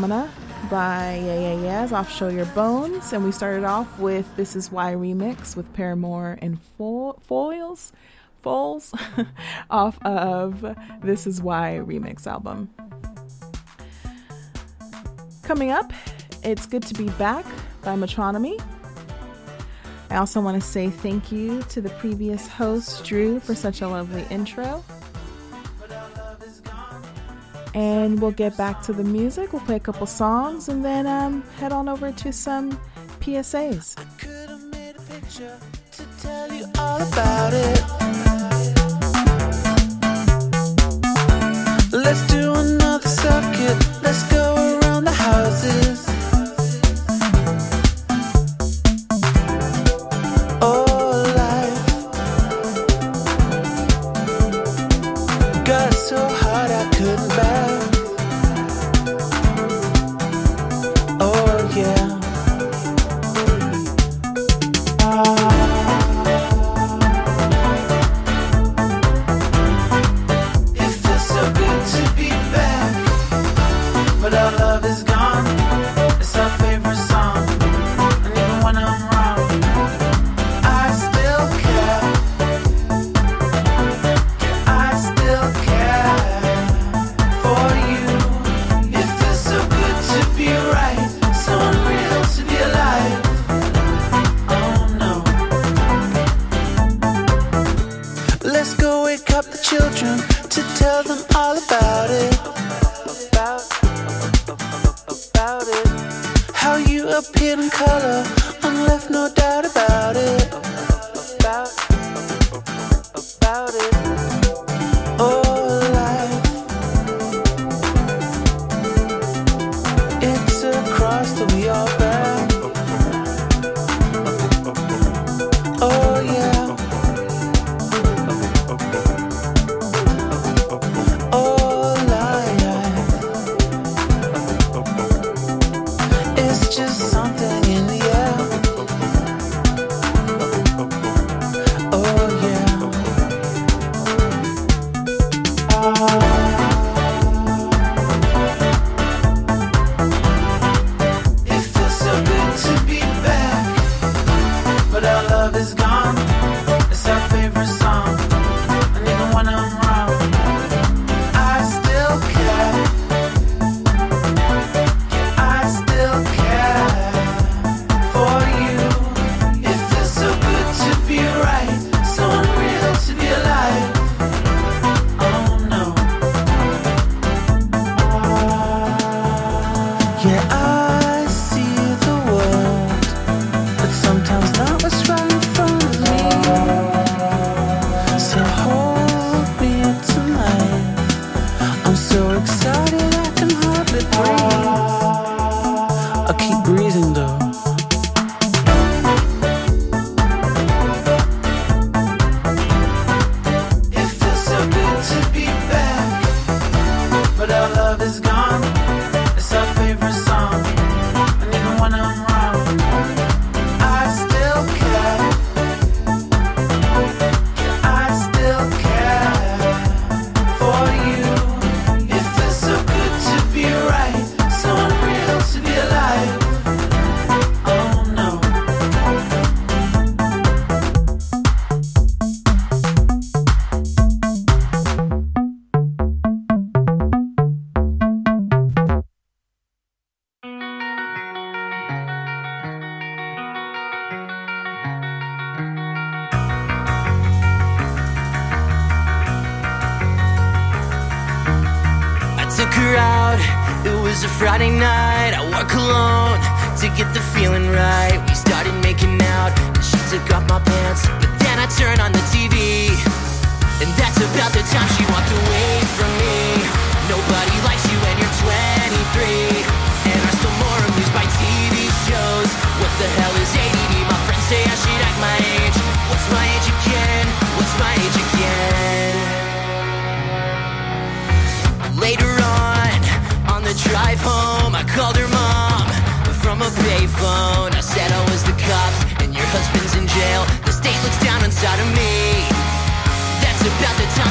by Yeah off Show Your Bones, and we started off with This Is Why remix with Paramore and Foals off of This Is Why remix album. Coming up, It's Good to Be Back by Metronomy. I also want to say thank you to the previous host, Drew, for such a lovely intro. And we'll get back to the music. We'll play a couple songs and then head on over to some PSAs. I could have made a picture to tell you all about it. Let's do another circuit. Let's go around the houses. Oh, life got so hard I couldn't bear.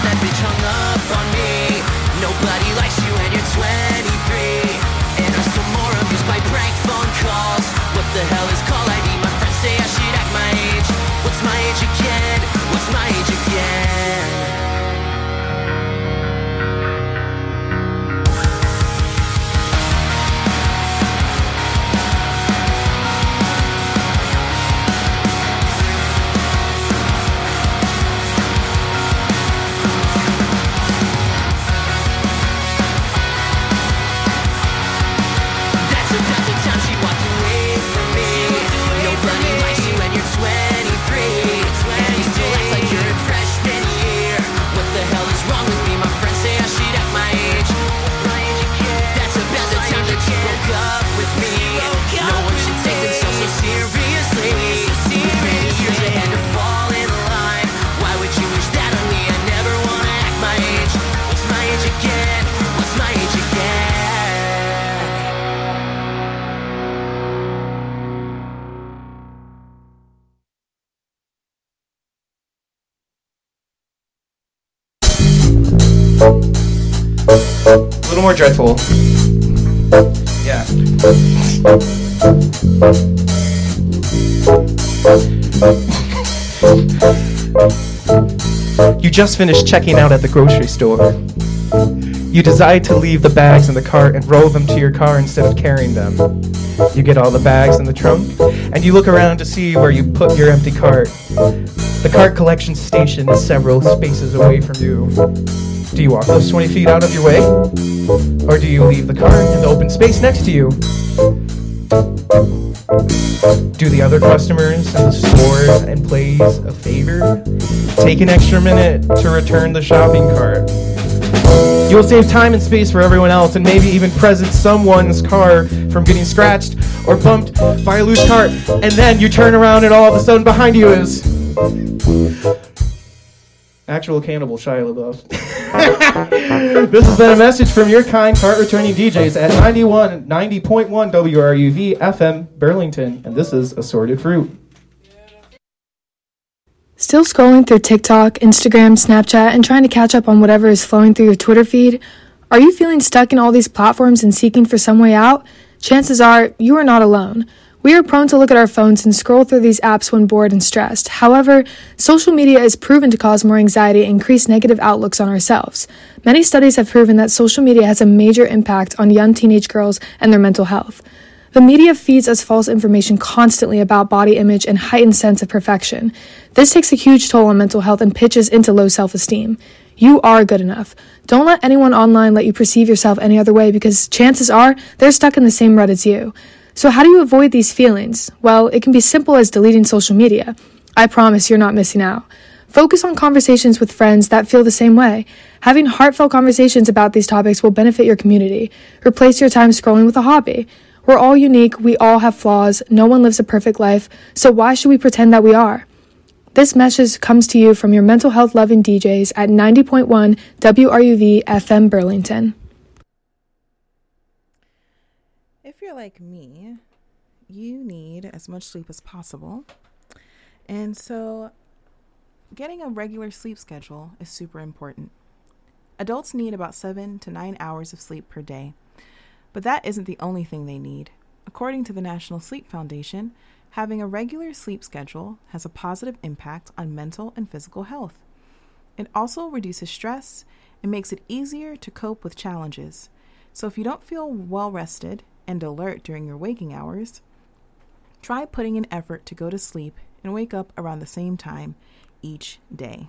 Nobody likes you and you're 23, and I still little more dreadful. Yeah. You just finished checking out at the grocery store. You decide to leave the bags in the cart and roll them to your car instead of carrying them. You get all the bags in the trunk, and you look around to see where you put your empty cart. The cart collection station is several spaces away from you. Do you walk those 20 feet out of your way? Or do you leave the cart in the open space next to you? Do the other customers in the store and employees a favor? Take an extra minute to return the shopping cart. You'll save time and space for everyone else, and maybe even present someone's car from getting scratched or bumped by a loose cart, and then you turn around and all of a sudden behind you is actual cannibal Shia LaBeouf. This has been a message from your kind cart returning DJs at 90.1 WRUV FM Burlington, and this is Assorted Fruit. Still scrolling through TikTok, Instagram, Snapchat, and trying to catch up on whatever is flowing through your Twitter feed? Are you feeling stuck in all these platforms and seeking for some way out? Chances are you are not alone. We are prone to look at our phones and scroll through these apps when bored and stressed. However, social media is proven to cause more anxiety and increase negative outlooks on ourselves. Many studies have proven that social media has a major impact on young teenage girls and their mental health. The media feeds us false information constantly about body image and heightened sense of perfection. This takes a huge toll on mental health and pitches into low self-esteem. You are good enough. Don't let anyone online let you perceive yourself any other way, because chances are they're stuck in the same rut as you. So how do you avoid these feelings? Well, it can be simple as deleting social media. I promise you're not missing out. Focus on conversations with friends that feel the same way. Having heartfelt conversations about these topics will benefit your community. Replace your time scrolling with a hobby. We're all unique, we all have flaws, no one lives a perfect life, so why should we pretend that we are? This message comes to you from your mental health loving DJs at 90.1 WRUV FM Burlington. If you're like me, you need as much sleep as possible. And so getting a regular sleep schedule is super important. Adults need about 7 to 9 hours of sleep per day. But that isn't the only thing they need. According to the National Sleep Foundation, having a regular sleep schedule has a positive impact on mental and physical health. It also reduces stress and makes it easier to cope with challenges. So if you don't feel well rested and alert during your waking hours, try putting in effort to go to sleep and wake up around the same time each day.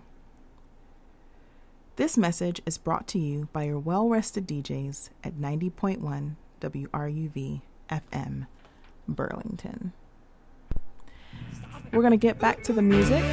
This message is brought to you by your well-rested DJs at 90.1 WRUV FM Burlington. We're going to get back to the music.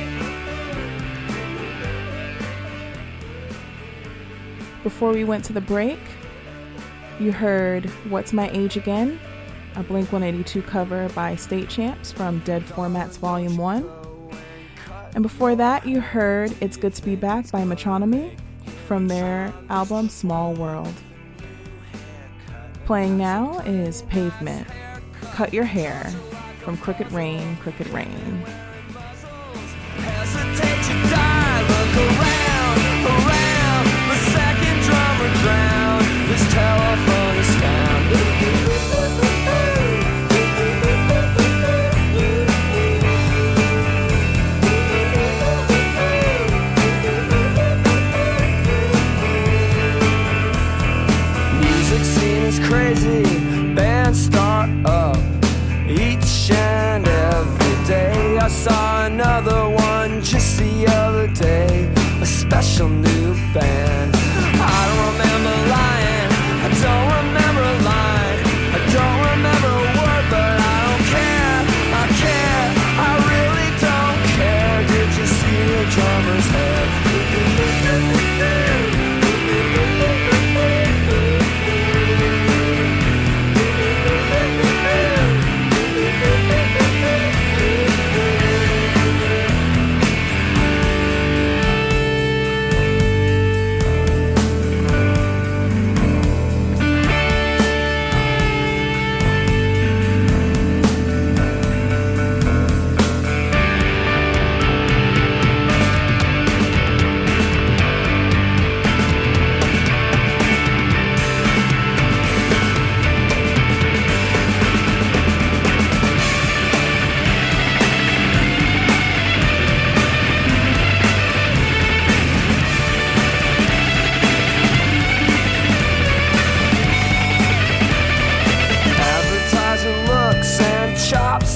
Before we went to the break, you heard What's My Age Again, a Blink-182 cover by State Champs from Dead Formats Volume 1. And before that, you heard It's Good to Be Back by Metronomy from their album Small World. Playing now is Pavement, Cut Your Hair from Crooked Rain, Crooked Rain. Hesitate to die, look around, the second drummer drowned, this telephone is found. Music scene is crazy, bands start up each and every day. I saw another one just the other day, a special new band. I don't remember lying, I don't remember a line, I don't remember a word, but I don't care, I care, I really don't care. Did you see the drummer's head?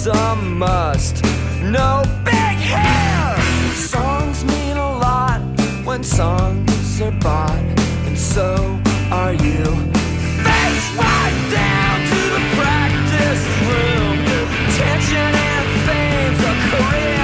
it's a must. No big hair! Songs mean a lot when songs are bought, and so are you. Face right down to the practice room. Tension and fame's a career.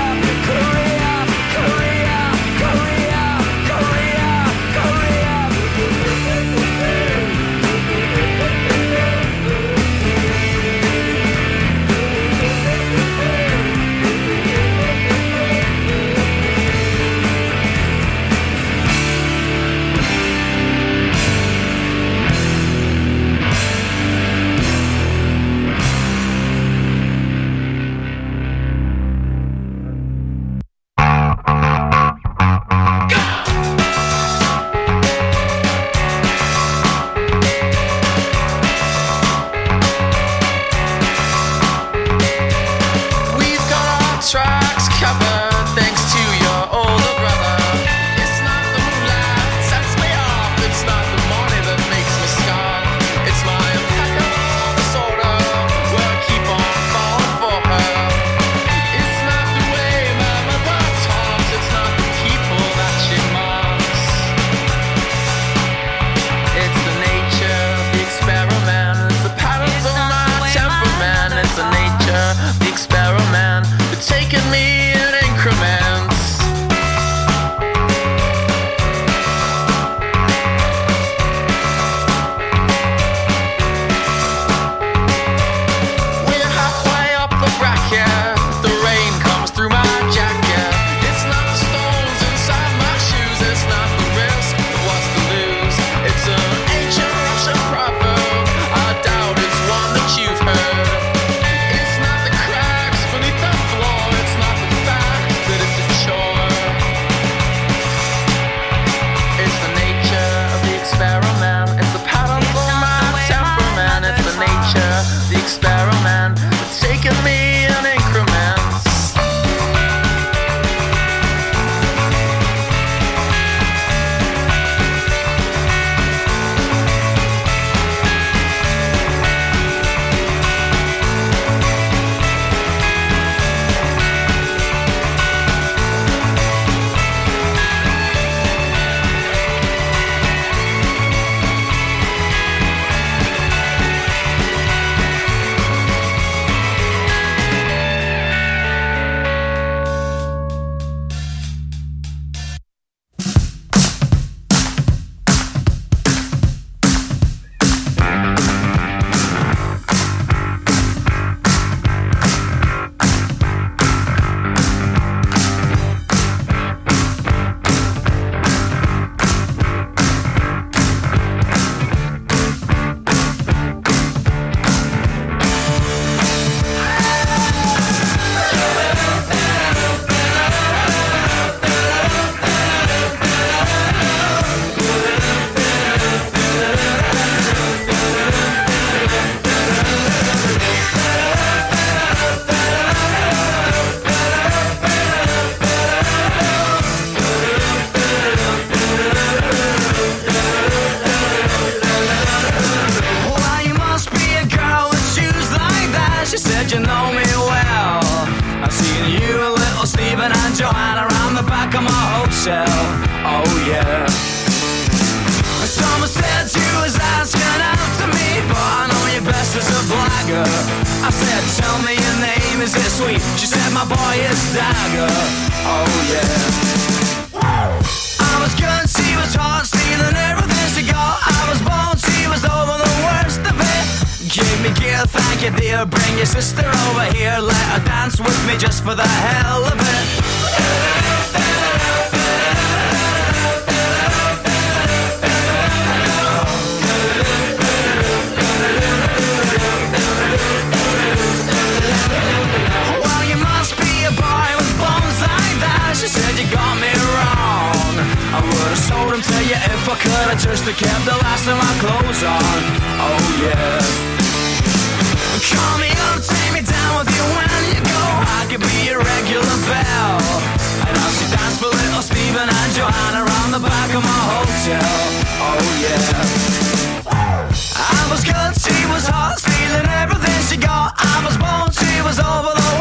I was good, she was hot, stealing everything she got. I was born, she was over the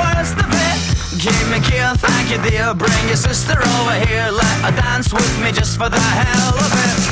here, bring your sister over here. Let her dance with me just for the hell of it.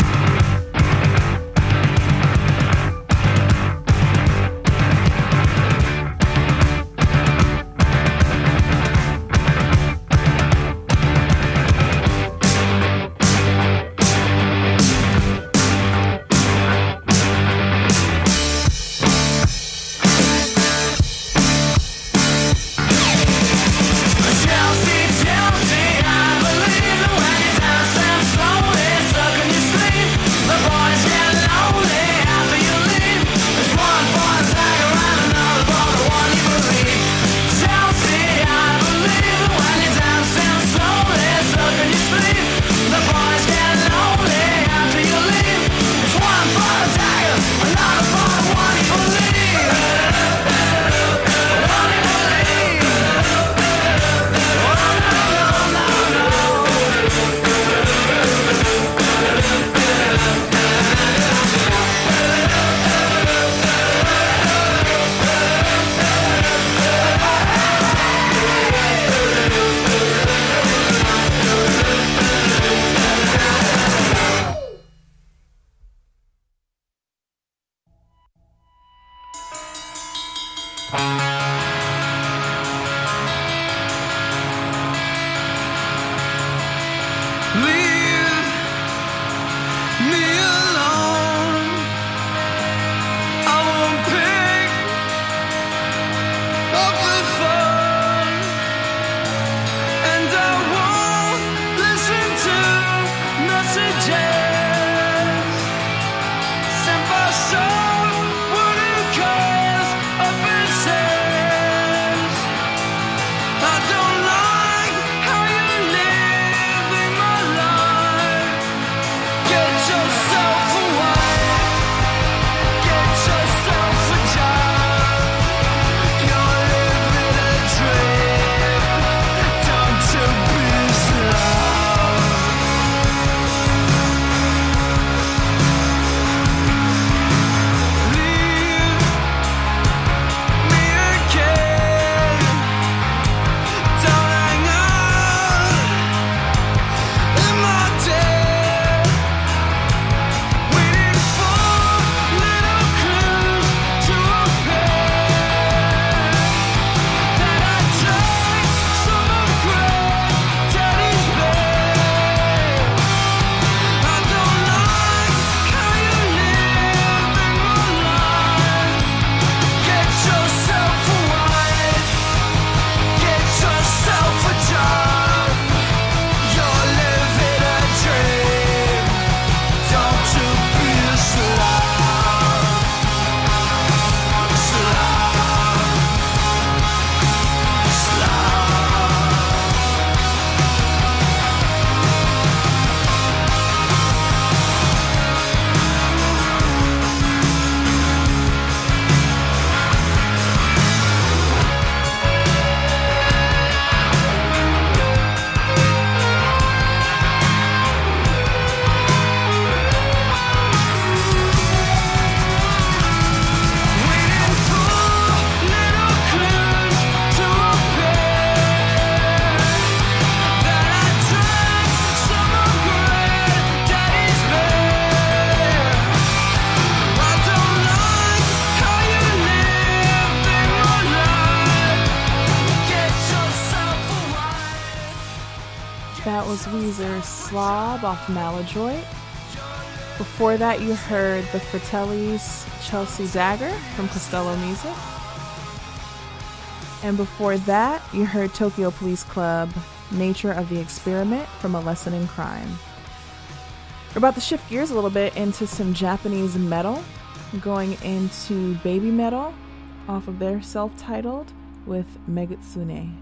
Slob off Maladroit. Before that, you heard the Fratellis' Chelsea Dagger from Costello Music. And before that, you heard Tokyo Police Club, Nature of the Experiment from A Lesson in Crime. We're about to shift gears a little bit into some Japanese metal, going into baby metal off of their self-titled with Megitsune.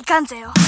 かんぜよ。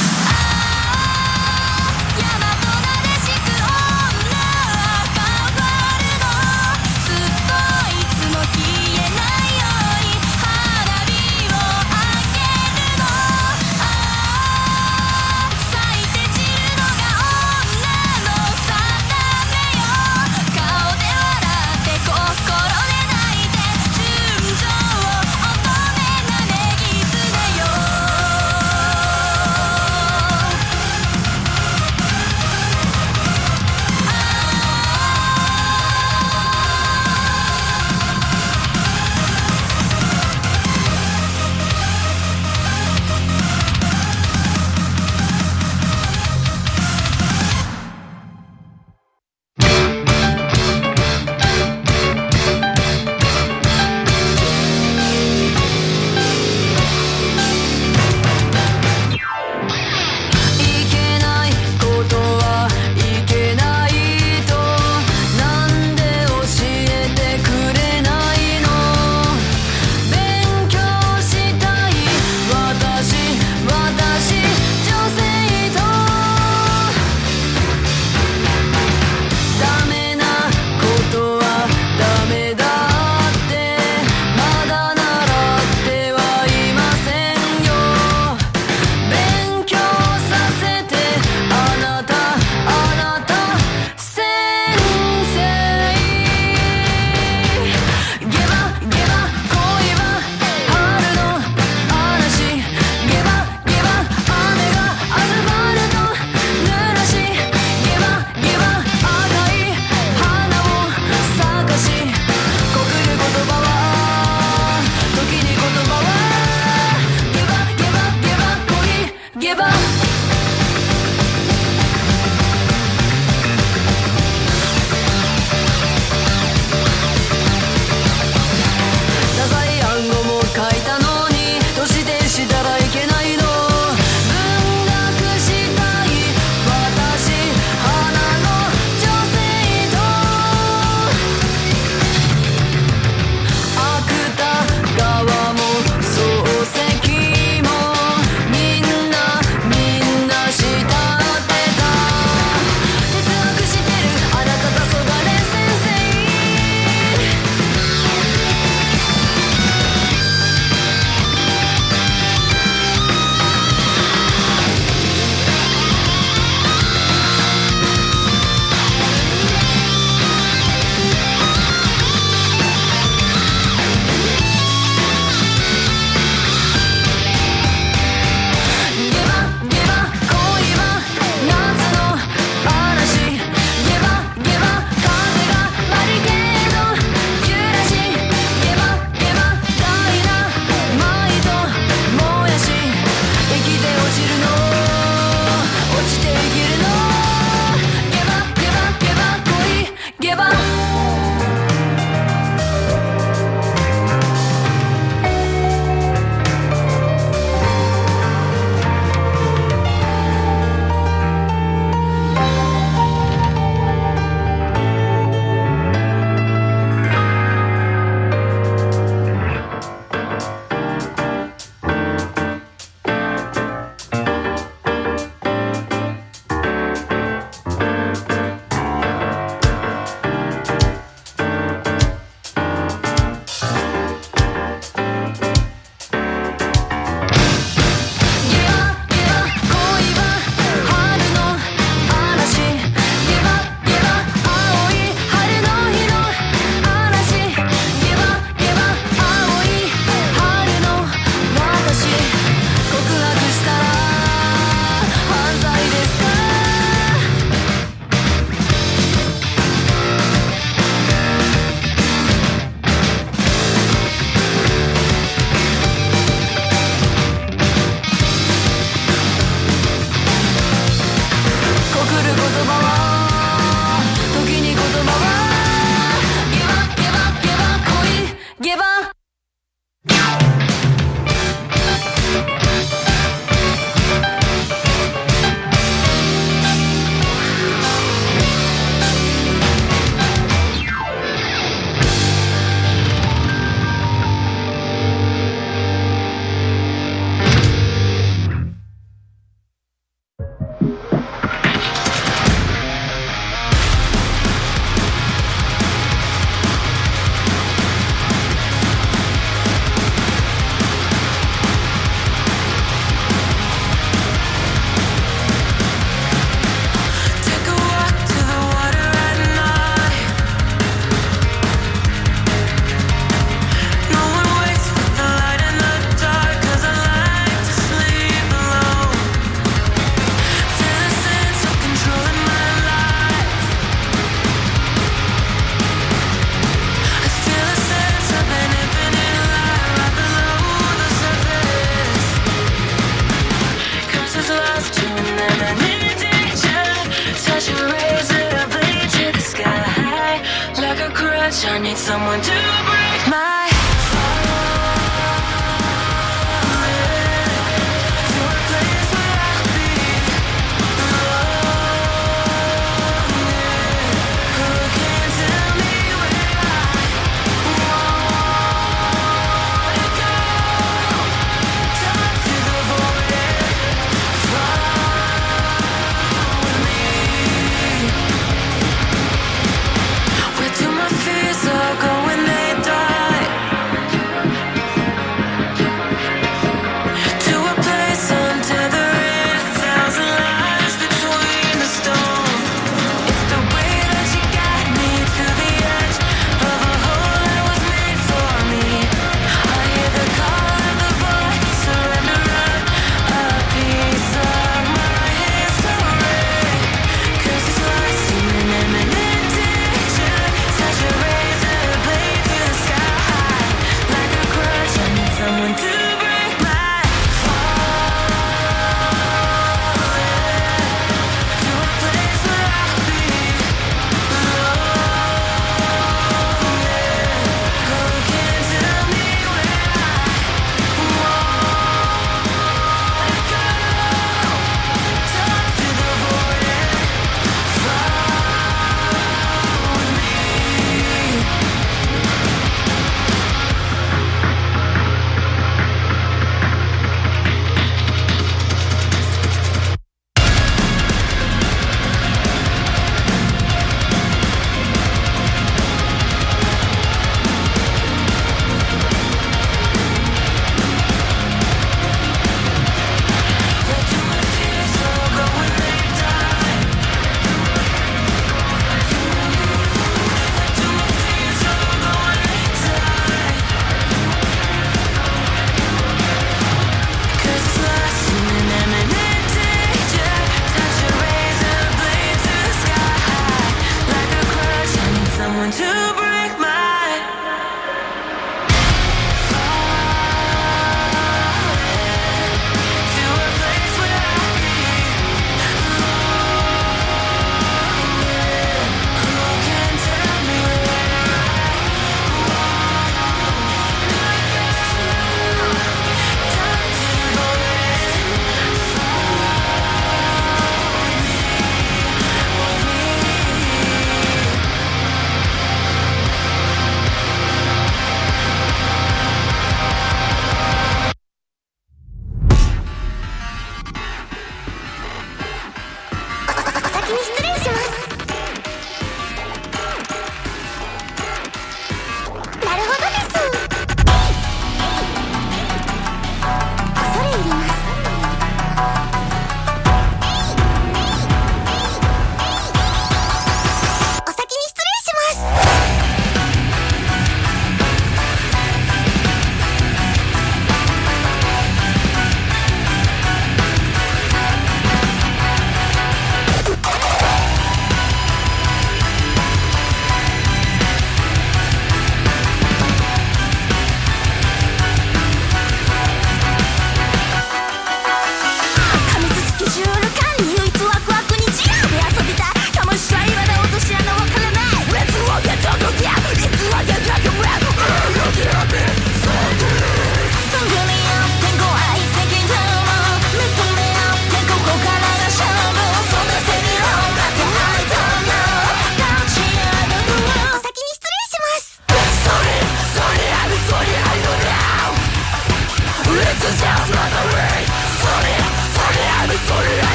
like a crutch. I need someone to break my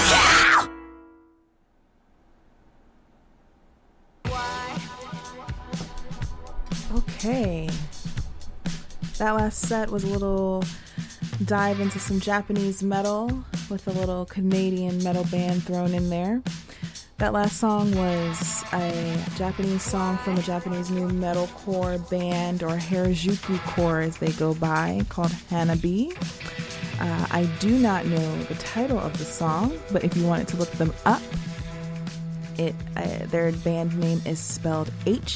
Okay. That last set was a little dive into some Japanese metal with a little Canadian metal band thrown in there. That last song was a Japanese song from a Japanese new metalcore band, or Harajuku core as they go by, called Hanabi. I do not know the title of the song, but if you wanted to look them up, their band name is spelled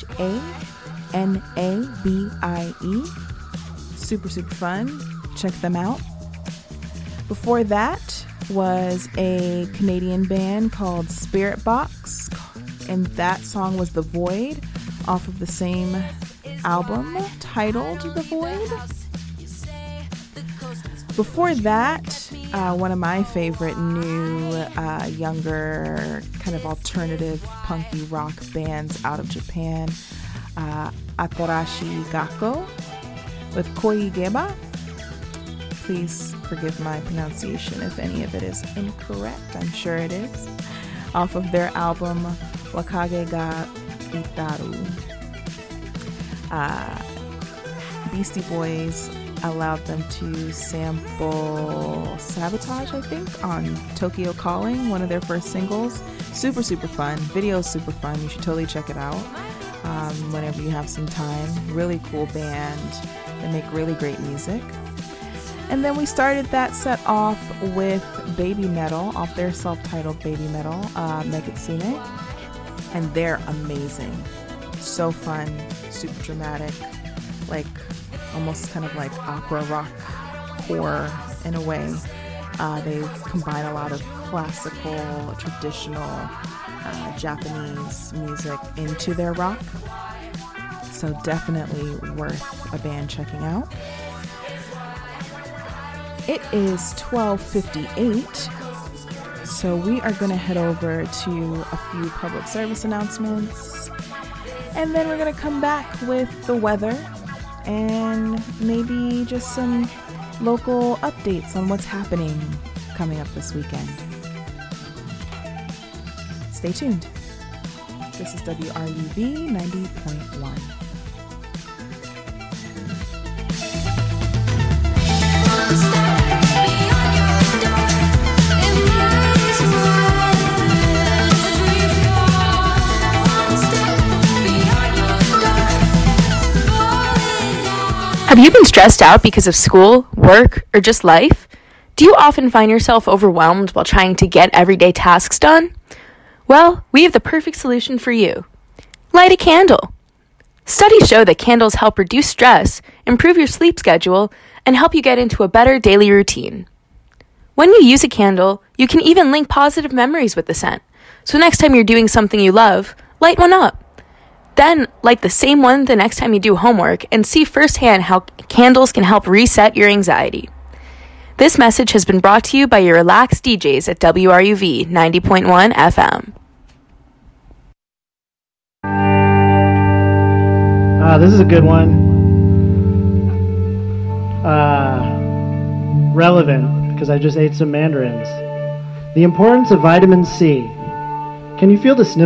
H-A-N-A-B-I-E. Super fun. Check them out. Before that was a Canadian band called Spirit Box, and that song was The Void, off of the same album titled The Void. Before that, one of my favorite new, younger, kind of alternative punky rock bands out of Japan, Atarashi Gakko with Koi Geba. Please forgive my pronunciation if any of it is incorrect. I'm sure it is. Off of their album Wakage ga Itaru. Beastie Boys allowed them to sample Sabotage, I think, on Tokyo Calling, one of their first singles. Super fun. Video's super fun. You should totally check it out whenever you have some time. Really cool band. They make really great music. And then we started that set off with Baby Metal, off their self-titled Baby Metal, Megitsune. And they're amazing. So fun, super dramatic, like almost kind of like opera rock core in a way. They combine a lot of classical, traditional Japanese music into their rock. So definitely worth a band checking out. It is 12:58, so we are going to head over to a few public service announcements, and then we're going to come back with the weather and maybe just some local updates on what's happening coming up this weekend. Stay tuned. This is WRUV 90.1. Have you been stressed out because of school, work, or just life? Do you often find yourself overwhelmed while trying to get everyday tasks done? Well, we have the perfect solution for you. Light a candle. Studies show that candles help reduce stress, improve your sleep schedule, and help you get into a better daily routine. When you use a candle, you can even link positive memories with the scent. So next time you're doing something you love, light one up. Then light the same one the next time you do homework and see firsthand how candles can help reset your anxiety. This message has been brought to you by your relaxed DJs at WRUV 90.1 FM. This is a good one. Relevant, because I just ate some mandarins. The importance of vitamin C. Can you feel the sniffles